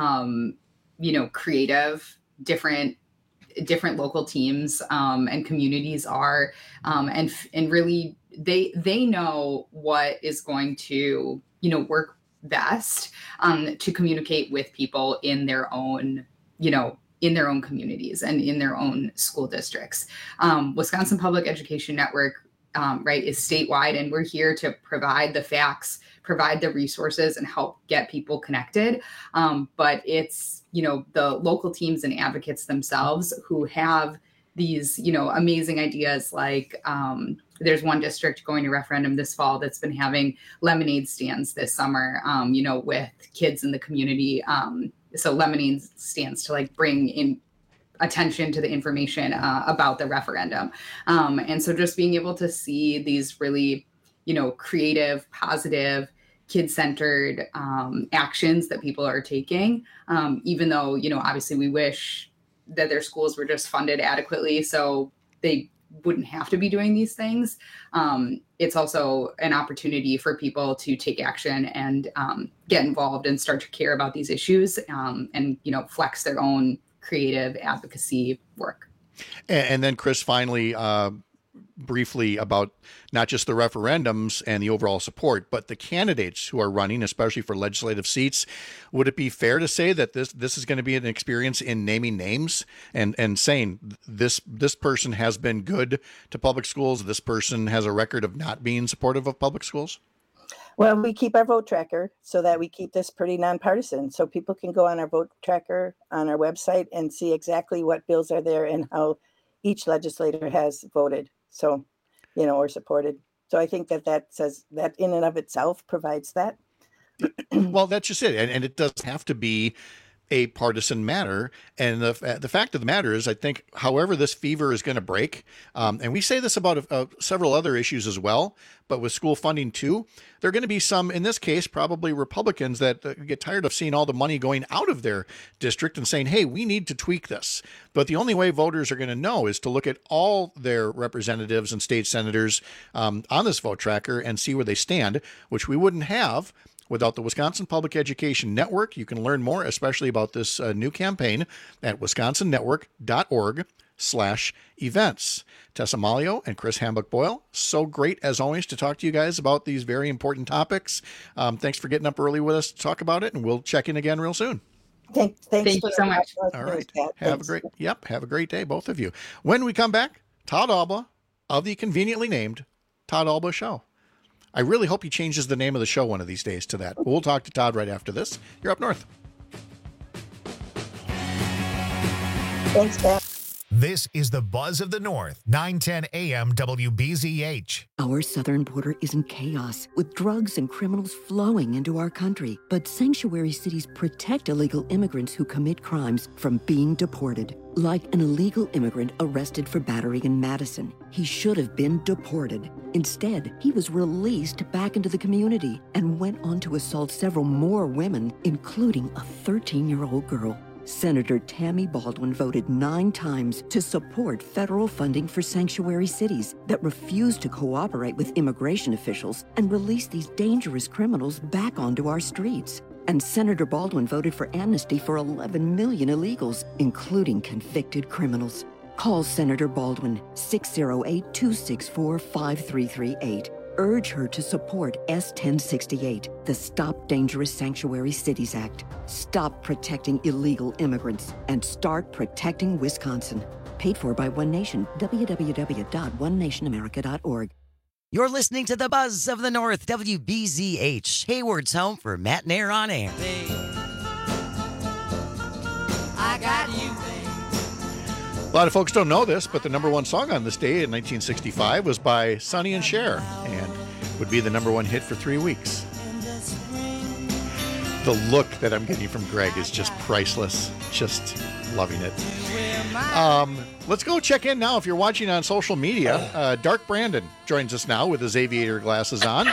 creative different local teams and communities are, and really they know what is going to, work best to communicate with people in their own, in their own communities and in their own school districts. Wisconsin Public Education Network, is statewide, and we're here to provide the facts, provide the resources, and help get people connected. But it's, the local teams and advocates themselves who have these, amazing ideas. Like there's one district going to referendum this fall that's been having lemonade stands this summer, with kids in the community. So lemonade stands to bring in attention to the information about the referendum. And so just being able to see these really, creative, positive, kid-centered actions that people are taking, even though, obviously we wish that their schools were just funded adequately so they wouldn't have to be doing these things. It's also an opportunity for people to take action and get involved and start to care about these issues and, flex their own creative advocacy work. And then, Chris, finally, briefly about not just the referendums and the overall support, but the candidates who are running, especially for legislative seats. Would it be fair to say that this is going to be an experience in naming names and saying this person has been good to public schools, this person has a record of not being supportive of public schools? Well, we keep our vote tracker so that we keep this pretty nonpartisan. So people can go on our vote tracker on our website and see exactly what bills are there and how each legislator has voted. So, or supported. So I think that says that in and of itself provides that. Well, that's just it. And it doesn't have to be a partisan matter. And the fact of the matter is, I think, however this fever is going to break, and we say this about several other issues as well, but with school funding too, there are going to be some, in this case, probably Republicans that get tired of seeing all the money going out of their district and saying, hey, we need to tweak this. But the only way voters are going to know is to look at all their representatives and state senators on this vote tracker and see where they stand, which we wouldn't have without the Wisconsin Public Education Network. You can learn more, especially about this new campaign, at wisconsonnetwork.org/events. Tessa Malio and Chris Hambuck-Boyle, so great as always to talk to you guys about these very important topics. Thanks for getting up early with us to talk about it, and we'll check in again real soon. Thanks Thank you so much. All right. Have a great day, both of you. When we come back, Todd Alba of the conveniently named Todd Alba Show. I really hope he changes the name of the show one of these days to that. We'll talk to Todd right after this. You're Up North. Thanks, Pat. This is the Buzz of the North, 910 AM WBZH. Our southern border is in chaos, with drugs and criminals flowing into our country. But sanctuary cities protect illegal immigrants who commit crimes from being deported. Like an illegal immigrant arrested for battery in Madison. He should have been deported. Instead, he was released back into the community and went on to assault several more women, including a 13-year-old girl. Senator Tammy Baldwin voted 9 times to support federal funding for sanctuary cities that refuse to cooperate with immigration officials and release these dangerous criminals back onto our streets. And Senator Baldwin voted for amnesty for 11 million illegals, including convicted criminals. Call Senator Baldwin, 608-264-5338. Urge her to support S-1068, the Stop Dangerous Sanctuary Cities Act. Stop protecting illegal immigrants and start protecting Wisconsin. Paid for by One Nation, www.onenationamerica.org. You're listening to the Buzz of the North, WBZH, Hayward's home for Matt and Air on Air. I got you. A lot of folks don't know this, but the number one song on this day in 1965 was by Sonny and Cher and would be the number one hit for 3 weeks. The look that I'm getting from Greg is just priceless. Just loving it. Let's go check in now. If you're watching on social media, Dark Brandon joins us now with his aviator glasses on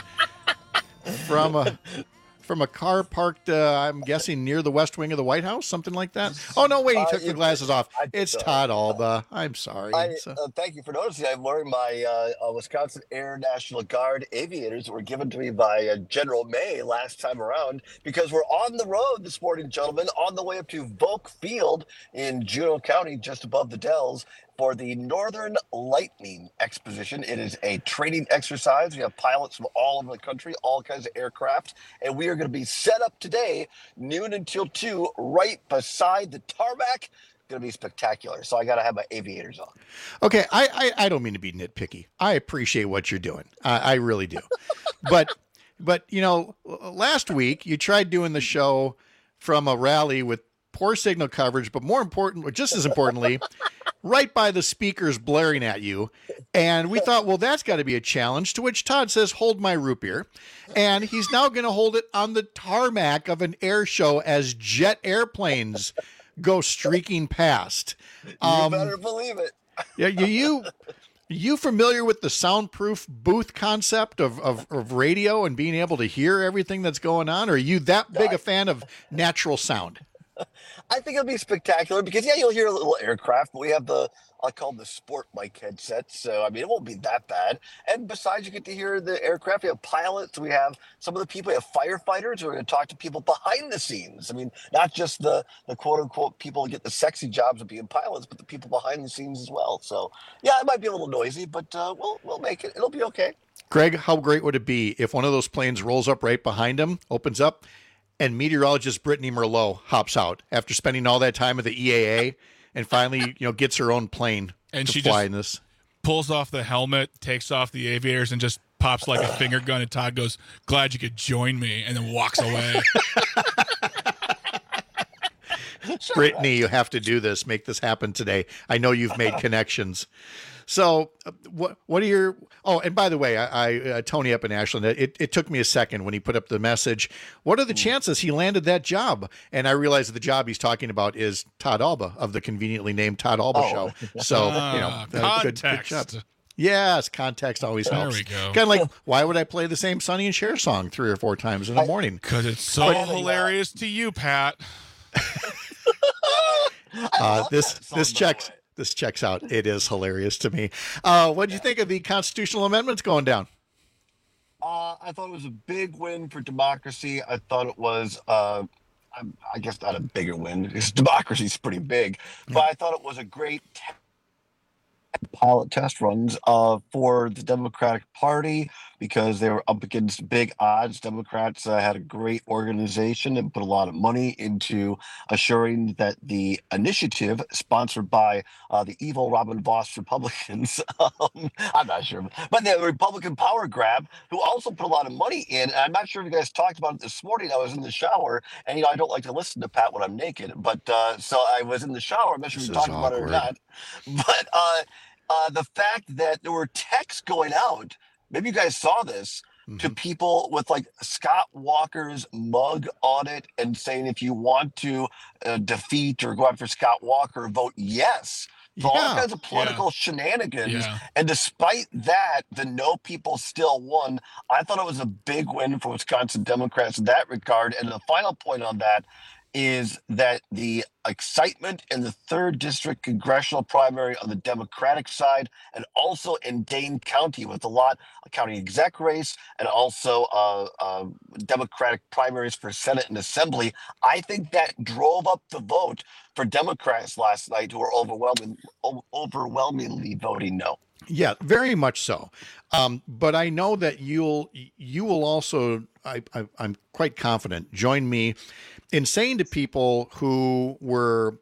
from a car parked, I'm guessing, near the west wing of the White House, something like that. Oh, no, wait, he took the glasses off. It's Todd Alba. I'm sorry. Thank you for noticing. I'm wearing my Wisconsin Air National Guard aviators that were given to me by General May last time around, because we're on the road this morning, gentlemen, on the way up to Volk Field in Juneau County, just above the Dells, for the Northern Lightning Exposition. It is a training exercise. We have pilots from all over the country, all kinds of aircraft, and we are going to be set up today, noon until 2, right beside the tarmac. Going to be spectacular. So I got to have my aviators on. Okay, I don't mean to be nitpicky. I appreciate what you're doing. I really do. But you know, last week you tried doing the show from a rally with poor signal coverage, but more important, or just as importantly, right by the speakers blaring at you. And we thought, well, that's got to be a challenge, to which Todd says, hold my root beer. And he's now going to hold it on the tarmac of an air show as jet airplanes go streaking past. You better believe it. Yeah, you familiar with the soundproof booth concept of radio and being able to hear everything that's going on? Or are you that big a fan of natural sound? I think it'll be spectacular because, yeah, you'll hear a little aircraft, but we have I call them the sport mic headsets. So, I mean, it won't be that bad. And besides, you get to hear the aircraft. We have pilots. We have some of the people. We have firefighters. We're going to talk to people behind the scenes. I mean, not just the quote unquote people who get the sexy jobs of being pilots, but the people behind the scenes as well. So, yeah, it might be a little noisy, but we'll make it. It'll be okay. Greg, how great would it be if one of those planes rolls up right behind him, opens up, and meteorologist Brittany Merlot hops out after spending all that time at the EAA and finally, gets her own plane and to fly in this. Pulls off the helmet, takes off the aviators, and just pops like a finger gun. And Todd goes, "Glad you could join me," and then walks away. Brittany, you have to do this. Make this happen today. I know you've made connections. So what are your, and by the way, I Tony up in Ashland, it took me a second when he put up the message. What are the chances he landed that job? And I realized that the job he's talking about is Todd Alba of the conveniently named Todd Alba Show. So, good job. Yes, context always helps. There we go. Kind of like, why would I play the same Sonny and Cher song 3 or 4 times in the morning? Because it's so hilarious to you, Pat. This checks out. It is hilarious to me. What did you think of the constitutional amendments going down? I thought it was a big win for democracy. I thought it was, I guess not a bigger win because democracy is pretty big, but I thought it was a great pilot test runs for the Democratic Party because they were up against big odds. Democrats had a great organization and put a lot of money into assuring that the initiative sponsored by the evil Robin Vos Republicans, I'm not sure, but the Republican power grab, who also put a lot of money in. And I'm not sure if you guys talked about it this morning. I was in the shower, and I don't like to listen to Pat when I'm naked, but so I was in the shower. I'm not sure if you talked about it or not, but the fact that there were texts going out, maybe you guys saw this, to people with like Scott Walker's mug on it and saying, if you want to defeat or go after Scott Walker, vote yes. For all kinds of political shenanigans. Yeah. And despite that, the no people still won. I thought it was a big win for Wisconsin Democrats in that regard. And the final point on that is that the excitement in the 3rd District congressional primary on the Democratic side, and also in Dane County with a lot of county exec race and also Democratic primaries for Senate and Assembly, I think that drove up the vote for Democrats last night, who were overwhelmingly voting no. Yeah, very much so. But I know that you will also, I'm quite confident, join me in saying to people who were,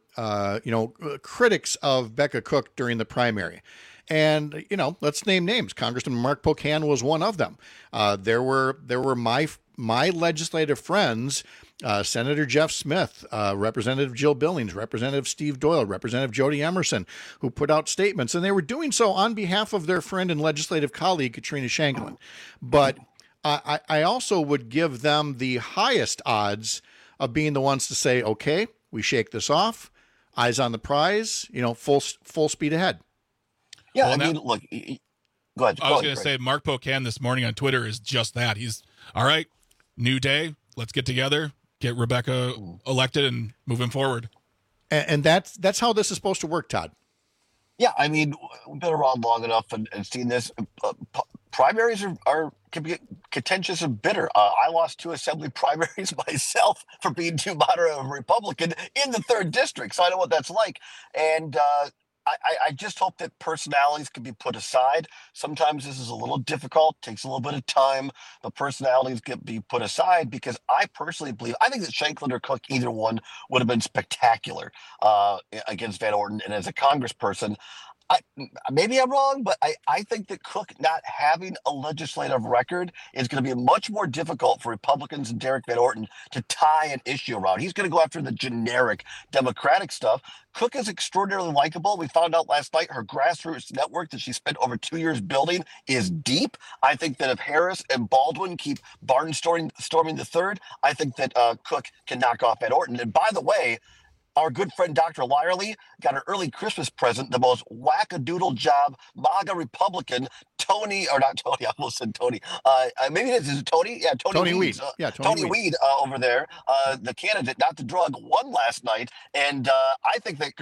critics of Becca Cook during the primary, and, let's name names. Congressman Mark Pocan was one of them. There were my legislative friends, Senator Jeff Smith, Representative Jill Billings, Representative Steve Doyle, Representative Jody Emerson, who put out statements, and they were doing so on behalf of their friend and legislative colleague, Katrina Shanklin. But I also would give them the highest odds of being the ones to say, okay, we shake this off, eyes on the prize, full speed ahead. Yeah, well, look, go ahead. I was going to say Mark Pocan this morning on Twitter is just that. He's, all right, new day, let's get together, get Rebecca elected and moving forward. And that's how this is supposed to work, Todd. Yeah, we've been around long enough and seen this. Primaries can be contentious and bitter. I lost 2 assembly primaries myself for being too moderate of a Republican in the 3rd District, so I know what that's like. And I just hope that personalities can be put aside. Sometimes this is a little difficult, takes a little bit of time, but personalities can be put aside, because I personally believe, I think that Shanklin or Cook, either one, would have been spectacular against Van Orten. And as a congressperson, maybe I'm wrong, but I think that Cook not having a legislative record is going to be much more difficult for Republicans and Derek Van Orten to tie an issue around. He's going to go after the generic Democratic stuff. Cook is extraordinarily likable. We found out last night her grassroots network that she spent over 2 years building is deep. I think that if Harris and Baldwin keep barnstorming the 3rd, I think that Cook can knock off Van Orten. And by the way, our good friend Dr. Lyerly got an early Christmas present, the most wackadoodle job MAGA Republican, Tony, or not Tony, I almost said Tony. Maybe this is Tony. Yeah, Tony Weed. Tony Weed over there, the candidate, not the drug, won last night. And I think that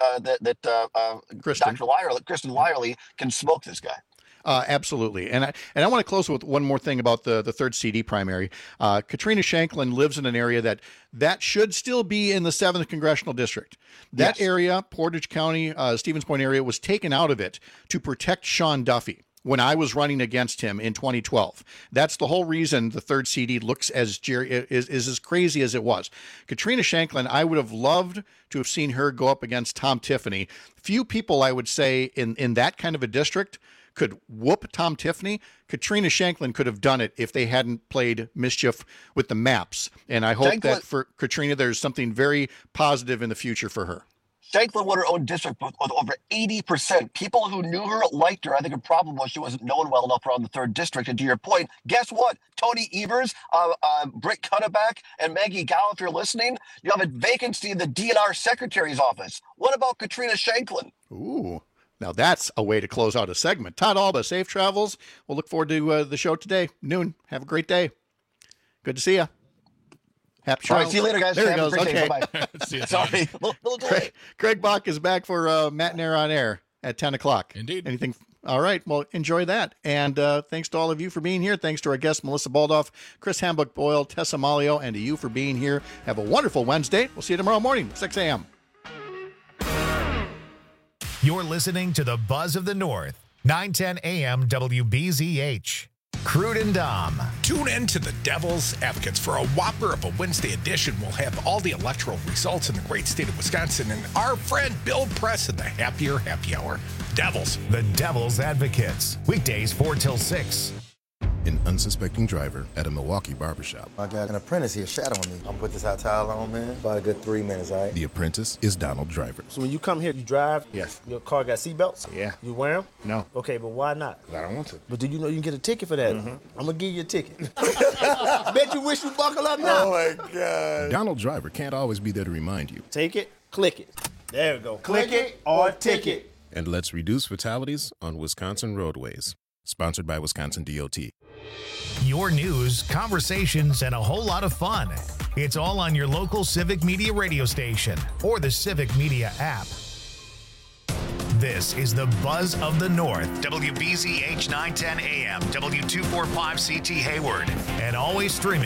Kristen Lyerly can smoke this guy. Absolutely. And I want to close with one more thing about the 3rd CD primary. Katrina Shanklin lives in an area that should still be in the 7th Congressional District. That area, Portage County, Stevens Point area, was taken out of it to protect Sean Duffy when I was running against him in 2012. That's the whole reason the 3rd CD looks is as crazy as it was. Katrina Shanklin, I would have loved to have seen her go up against Tom Tiffany. Few people, I would say, in that kind of a district could whoop Tom Tiffany. Katrina Shanklin could have done it if they hadn't played mischief with the maps. And I hope that for Katrina, there's something very positive in the future for her. Shanklin won her own district with over 80%. People who knew her liked her. I think her problem was she wasn't known well enough around the 3rd District. And to your point, guess what? Tony Evers, Britt Cunneback, and Maggie Gow, if you're listening, you have a vacancy in the DNR Secretary's office. What about Katrina Shanklin? Ooh. Now that's a way to close out a segment. Todd Alba, safe travels. We'll look forward to the show today, noon. Have a great day. Good to see you. Happy All right, see you later, guys. There he goes. Okay. Bye-bye. See you. Sorry. Craig Bach is back for Matt and Air on Air at 10 o'clock. Indeed. Anything? All right. Well, enjoy that. And thanks to all of you for being here. Thanks to our guests, Melissa Baldoff, Chris Hambuck-Boyle, Tessa Malio, and to you for being here. Have a wonderful Wednesday. We'll see you tomorrow morning, 6 a.m. You're listening to the Buzz of the North, 910 AM WBZH. Crude and Dom. Tune in to the Devil's Advocates for a whopper of a Wednesday edition. We'll have all the electoral results in the great state of Wisconsin and our friend Bill Press in the Happier Happy Hour. Devils. The Devil's Advocates. Weekdays 4 till 6. An unsuspecting driver at a Milwaukee barbershop. I got an apprentice here shadowing me. I'm gonna put this hot towel on, man. About a good 3 minutes, all right? The apprentice is Donald Driver. So when you come here, you drive? Yes. Your car got seatbelts? Yeah. You wear them? No. Okay, but why not? I don't want to. But do you know you can get a ticket for that? I'm gonna give you a ticket. Bet you wish you buckle up now. Oh my God. Donald Driver can't always be there to remind you. Take it, click it. There we go. Click it or ticket. And let's reduce fatalities on Wisconsin roadways. Sponsored by Wisconsin DOT. Your news, conversations, and a whole lot of fun. It's all on your local Civic Media radio station or the Civic Media app. This is the Buzz of the North, WBZH 910 AM, W245CT Hayward, and always streaming